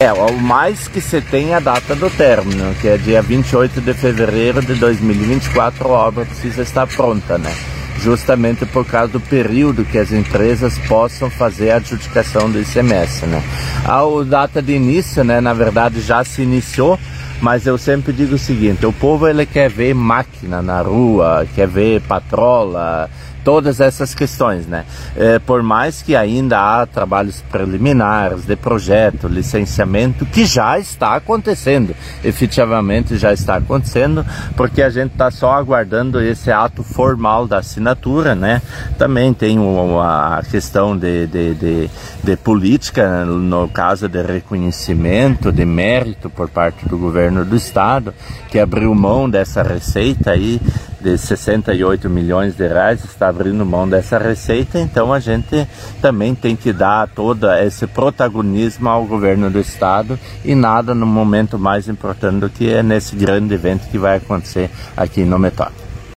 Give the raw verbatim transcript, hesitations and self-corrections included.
É, o mais que se tem a data do término, que é dia vinte e oito de fevereiro de dois mil e vinte e quatro, a obra precisa estar pronta, né? Justamente por causa do período que as empresas possam fazer a adjudicação do I C M S, né? A data de início, né, na verdade já se iniciou, mas eu sempre digo o seguinte: o povo ele quer ver máquina na rua, quer ver patrola, todas essas questões, né? É, por mais que ainda há trabalhos preliminares de projeto, licenciamento, que já está acontecendo, efetivamente já está acontecendo, porque a gente está só aguardando esse ato formal da assinatura, né? Também tem a questão de, de, de, de política, no caso de reconhecimento, de mérito por parte do governo do estado, que abriu mão dessa receita aí de sessenta e oito milhões de reais, está abrindo mão dessa receita, então a gente também tem que dar todo esse protagonismo ao governo do estado, e nada no momento mais importante do que é nesse grande evento que vai acontecer aqui no Metódico.